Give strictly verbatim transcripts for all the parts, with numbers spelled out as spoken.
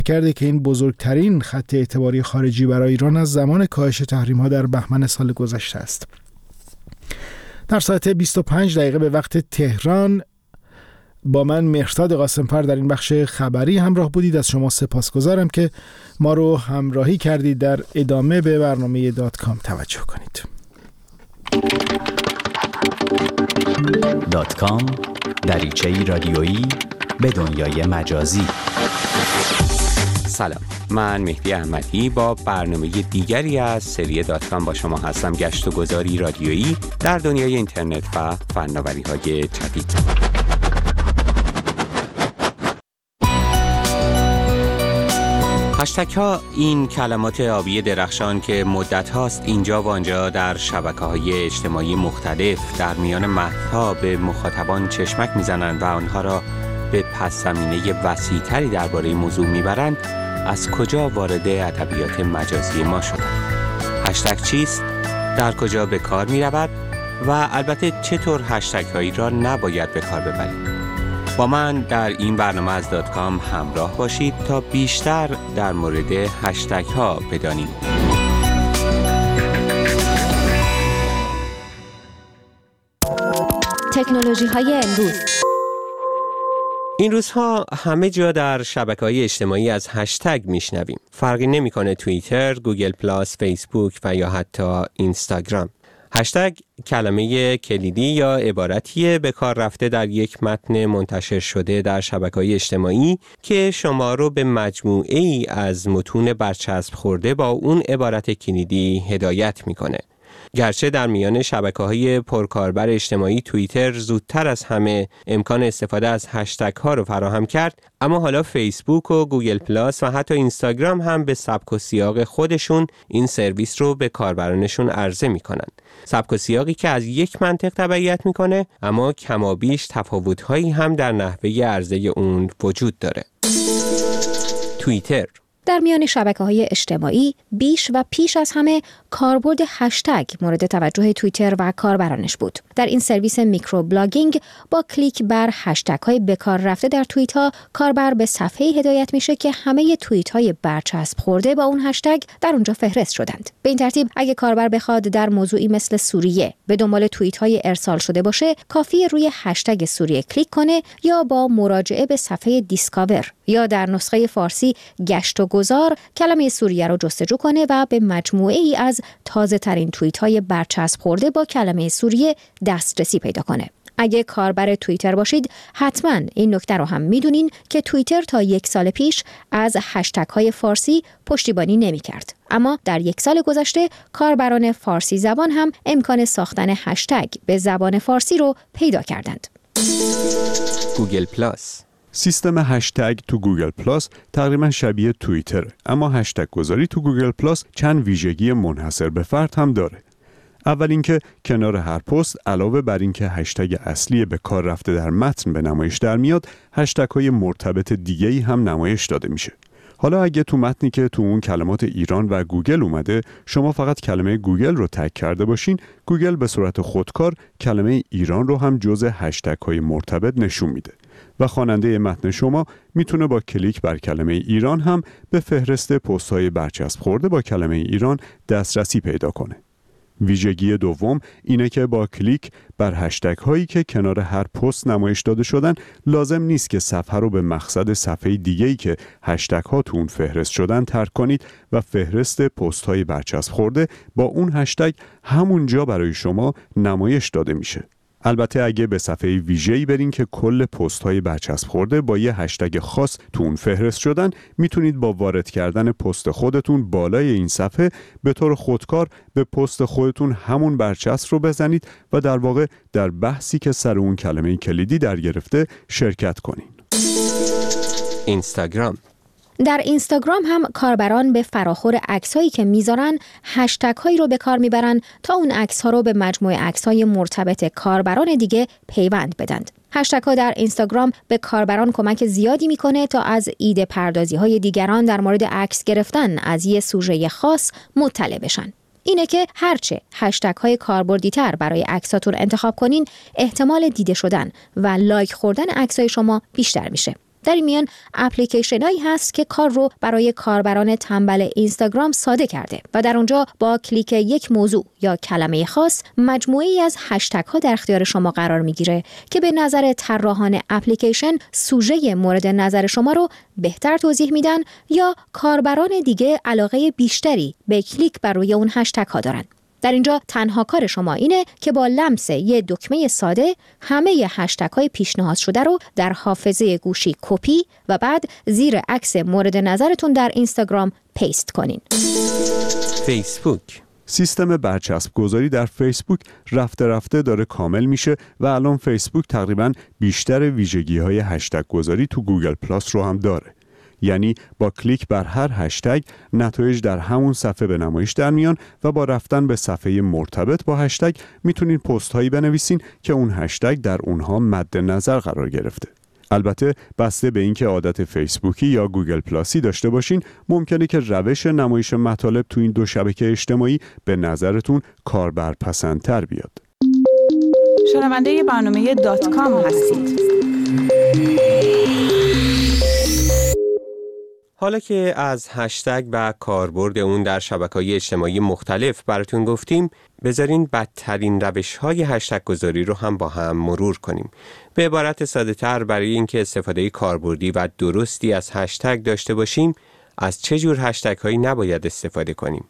کرده که این بزرگترین خط اعتباری خارجی برای ایران از زمان کاهش تحریم‌ها در بهمن سال گذشته است. در ساعت بیست و پنج دقیقه به وقت تهران با من مهرزاد قاسم‌فر در این بخش خبری همراه بودید. از شما سپاسگزارم که ما رو همراهی کردید. در ادامه به برنامه دات کام توجه کنید. دات کام، دریچه‌ای رادیویی به دنیای مجازی. سلام، من مهدی احمدی با برنامه دیگری از سری دات کام با شما هستم. گشت و گذاری رادیویی در دنیای اینترنت و فناوری‌های جدید. هشتگ ها این کلمات آبی درخشان که مدت هاست اینجا و آنجا در شبکه‌های اجتماعی مختلف در میان متن‌ها به مخاطبان چشمک میزنند و آنها را به پس زمینه وسیع‌تری درباره موضوع میبرند، از کجا وارد ادبیات مجازی ما شدند؟ هشتگ چیست؟ در کجا به کار میرود؟ و البته چطور هشتگ هایی را نباید به کار ببرید؟ با من در این برنامه از دات کام همراه باشید تا بیشتر در مورد هشتگ ها بدانیم. تکنولوژی های امروز. این روزها همه جا در شبکه‌های اجتماعی از هشتگ میشنویم. فرقی نمی‌کنه توییتر، گوگل پلاس، فیسبوک و یا حتی اینستاگرام. هشتگ کلمه کلیدی یا عبارتیه به کار رفته در یک متن منتشر شده در شبکه‌های اجتماعی که شما رو به مجموعه ای از متون برچسب خورده با اون عبارت کلیدی هدایت میکنه. گرچه در میان شبکه‌های پرکاربر اجتماعی توییتر زودتر از همه امکان استفاده از هشتگ ها رو فراهم کرد، اما حالا فیسبوک و گوگل پلاس و حتی اینستاگرام هم به سبک و سیاق خودشون این سرویس رو به کاربرانشون عرضه میکنن. سبک و سیاقی که از یک منطق تبعیت میکنه، اما کمابیش تفاوت‌هایی هم در نحوه عرضه اون وجود داره. توییتر در میان شبکه‌های اجتماعی بیش و پیش از همه کاربرد هشتگ مورد توجه توییتر و کاربرانش بود. در این سرویس میکرو بلاگینگ با کلیک بر هشتگ‌های به کار رفته در توییت‌ها، کاربر به صفحه‌ای هدایت میشه که همه توییت‌های برچسب خورده با اون هشتگ در اونجا فهرست شدند. به این ترتیب اگه کاربر بخواد در موضوعی مثل سوریه به دنبال توییت‌های ارسال شده باشه، کافیه روی هشتگ سوریه کلیک کنه یا با مراجعه به صفحه دیسکاور یا در نسخه فارسی گشت و گذار کلمه سوریه رو جستجو کنه و به مجموعه ای از تازه ترین توییت های برچسب خورده با کلمه سوریه دسترسی پیدا کنه. اگه کاربر توییتر باشید، حتما این نکته رو هم میدونین که توییتر تا یک سال پیش از هشتگ های فارسی پشتیبانی نمی کرد. اما در یک سال گذشته کاربران فارسی زبان هم امکان ساختن هشتگ به زبان فارسی رو پیدا کردند. گوگل پلاس سیستم هشتگ تو گوگل پلاس تقریبا شبیه توییتر، اما هشتگ گذاری تو گوگل پلاس چند ویژگی منحصر به فرد هم داره. اول اینکه کنار هر پست علاوه بر اینکه هشتگ اصلی به کار رفته در متن به نمایش در میاد، هشتگ های مرتبط دیگه‌ای هم نمایش داده میشه. حالا اگه تو متنی که تو اون کلمات ایران و گوگل اومده، شما فقط کلمه گوگل رو تگ کرده باشین، گوگل به صورت خودکار کلمه ایران رو هم جزء هشتگ های مرتبط نشون میده و خواننده متن شما میتونه با کلیک بر کلمه ایران هم به فهرست پست‌های برچسب خورده با کلمه ایران دسترسی پیدا کنه. ویژگی دوم اینه که با کلیک بر هشتگ هایی که کنار هر پست نمایش داده شدن، لازم نیست که صفحه رو به مقصد صفحه دیگه‌ای که هشتگ ها تو اون فهرست شدن ترک کنید و فهرست پست های برچسب خورده با اون هشتگ همونجا برای شما نمایش داده میشه. البته اگه به صفحه ویژه‌ای برین که کل پست‌های برچسب خورده با یه هشتگ خاص تو اون فهرست شدن، میتونید با وارد کردن پست خودتون بالای این صفحه به طور خودکار به پست خودتون همون برچسب رو بزنید و در واقع در بحثی که سر اون کلمه کلیدی در گرفته شرکت کنین. اینستاگرام در اینستاگرام هم کاربران به فراخور عکسایی که میذارن هشتگ هایی رو به کار میبرن تا اون عکس ها رو به مجموعه عکس های مرتبط کاربران دیگه پیوند بدند. هشتگ ها در اینستاگرام به کاربران کمک زیادی میکنه تا از ایده پردازی های دیگران در مورد عکس گرفتن از یه سوژه خاص مطلع بشن. اینه که هرچه هشتگ های کاربردی تر برای عکساتون انتخاب کنین، احتمال دیده شدن و لایک خوردن عکسای شما بیشتر میشه. در این میان اپلیکیشنایی هست که کار رو برای کاربران تنبل اینستاگرام ساده کرده و در اونجا با کلیک یک موضوع یا کلمه خاص مجموعه‌ای از هشتگ ها در اختیار شما قرار میگیره که به نظر طراحان اپلیکیشن سوژه مورد نظر شما رو بهتر توضیح میدن یا کاربران دیگه علاقه بیشتری به کلیک بر روی اون هشتگ ها دارن. در اینجا تنها کار شما اینه که با لمس یه دکمه ساده همه هشتگ های پیشنهاد شده رو در حافظه گوشی کپی و بعد زیر عکس مورد نظرتون در اینستاگرام پیست کنین. فیسبوک. سیستم برچسب گذاری در فیسبوک رفته رفته داره کامل میشه و الان فیسبوک تقریباً بیشتر ویژگی‌های هشتگ گذاری تو گوگل پلاس رو هم داره. یعنی با کلیک بر هر هشتگ نتایج در همون صفحه به نمایش در میان و با رفتن به صفحه مرتبط با هشتگ میتونین پست هایی بنویسین که اون هشتگ در اونها مد نظر قرار گرفته. البته بسته به اینکه عادت فیسبوکی یا گوگل پلاسی داشته باشین ممکنه که روش نمایش مطالب تو این دو شبکه اجتماعی به نظرتون کاربرپسندتر بیاد. شنونده برنامه دات کام هستید. حالا که از هشتگ و کاربرد اون در شبکه‌های اجتماعی مختلف براتون گفتیم، بذارین بدترین روش‌های هشتگ گذاری رو هم با هم مرور کنیم. به عبارت ساده‌تر، برای اینکه استفاده کاربردی و درستی از هشتگ داشته باشیم، از چه جور هشتگ‌هایی نباید استفاده کنیم؟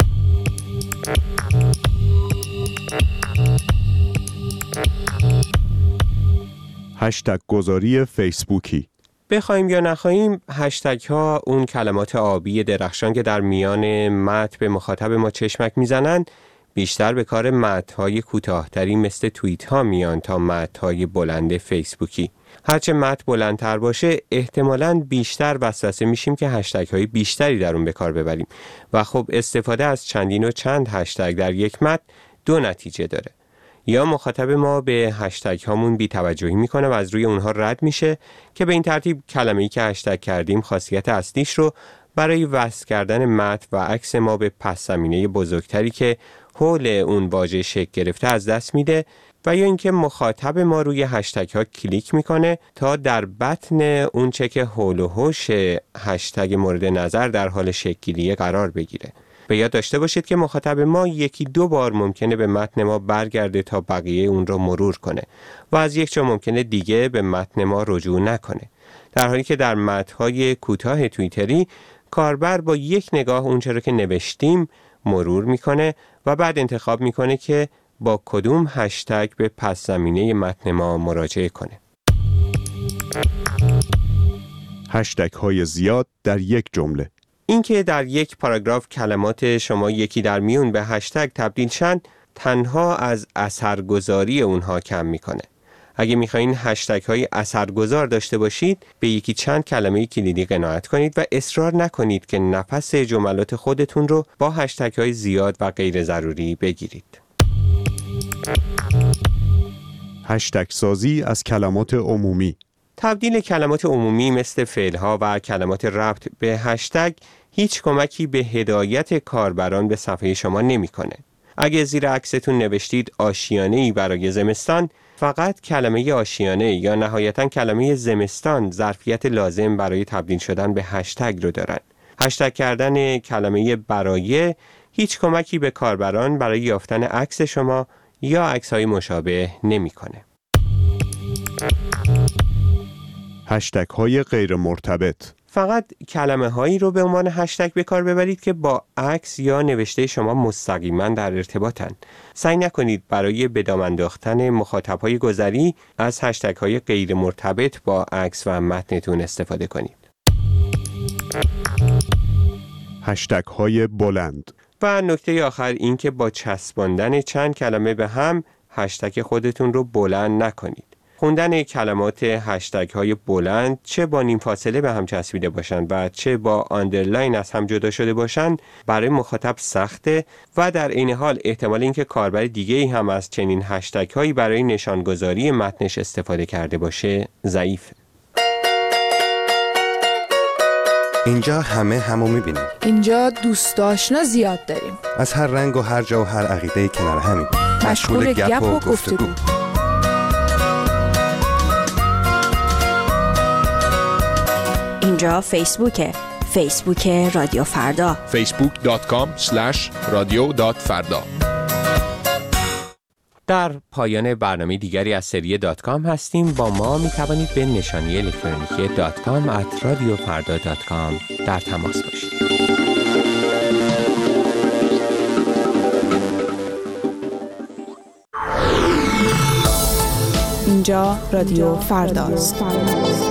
هشتگ گذاری فیسبوکی. بخوایم یا نخواهیم، هشتگ ها اون کلمات آبی درخشان که در میان متن به مخاطب ما چشمک میزنن بیشتر به کار متن های کوتاه‌تری مثل توییت ها میان تا متن های بلند فیسبوکی. هرچه متن بلندتر باشه احتمالاً بیشتر وسوسه میشیم که هشتگ های بیشتری در اون به کار ببریم و خب استفاده از چندین و چند هشتگ در یک متن دو نتیجه داره. یا مخاطب ما به هشتگ هامون بی توجهی میکنه و از روی اونها رد میشه که به این ترتیب کلمه‌ای که هشتگ کردیم خاصیت اصلیش رو برای وصل کردن متن و عکس ما به پس زمینه بزرگتری که حول اون واژه شکل گرفته از دست میده و یا اینکه مخاطب ما روی هشتگ ها کلیک میکنه تا در بطن اون چه که حول و حوش هشتگ مورد نظر در حال شکل گیری قرار بگیره. به یاد داشته باشید که مخاطب ما یکی دو بار ممکنه به متن ما برگرده تا بقیه اون رو مرور کنه و از یک جا ممکنه دیگه به متن ما رجوع نکنه، در حالی که در متن‌های کوتاه توییتری کاربر با یک نگاه اون چرا که نوشتیم مرور میکنه و بعد انتخاب میکنه که با کدوم هشتگ به پس زمینه متن ما مراجعه کنه. هشتگ های زیاد در یک جمله. اینکه در یک پاراگراف کلمات شما یکی در میون به هشتگ تبدیل شن تنها از اثرگذاری اونها کم میکنه. اگه میخواین هشتگ های اثرگذار داشته باشید به یکی چند کلمه کلیدی قناعت کنید و اصرار نکنید که نفس جملات خودتون رو با هشتگ های زیاد و غیر ضروری بگیرید. هشتگ سازی از کلمات عمومی. تبدیل کلمات عمومی مثل فعل‌ها و کلمات ربط به هشتگ هیچ کمکی به هدایت کاربران به صفحه شما نمی‌کنه. اگه زیر عکستون نوشتید آشیانه‌ای برای زمستان، فقط کلمه آشیانه یا نهایتاً کلمه زمستان ظرفیت لازم برای تبدیل شدن به هشتگ رو دارن. هشتگ کردن کلمه برای هیچ کمکی به کاربران برای یافتن عکس شما یا عکس‌های مشابه نمی‌کنه. هشتگ های غیر مرتبط. فقط کلمه هایی رو به عنوان هشتگ به کار ببرید که با عکس یا نوشته شما مستقیما در ارتباطن. سعی نکنید برای به دام انداختن مخاطب های گذری از هشتگ های غیر مرتبط با عکس و متنتون استفاده کنید. هشتگ های بلند. و نکته آخر این که با چسباندن چند کلمه به هم هشتگ خودتون رو بلند نکنید. خوندن کلمات هشتگ های بلند چه با نیم فاصله به هم چسبیده باشند و چه با آندرلاین از هم جدا شده باشند برای مخاطب سخته و در این حال احتمال اینکه کاربر دیگه‌ای هم از چنین هشتگ هایی برای نشانگذاری متنش استفاده کرده باشه ضعیفه. اینجا همه همو میبینیم. اینجا دوست آشنا زیاد داریم. از هر رنگ و هر جا و هر عقیده کنار همیم. مشغول گپ و گفتگو. اینجا فیسبوکه. فیسبوک رادیو فردا. فیسبوک دات کام اسلش رادیو دات فردا. در پایان برنامه دیگری از سری دات کام هستیم. با ما می توانید به نشانی الکترونیکی دات کام ات رادیو فردا دات کام در تماس باشید. اینجا رادیو فرداست.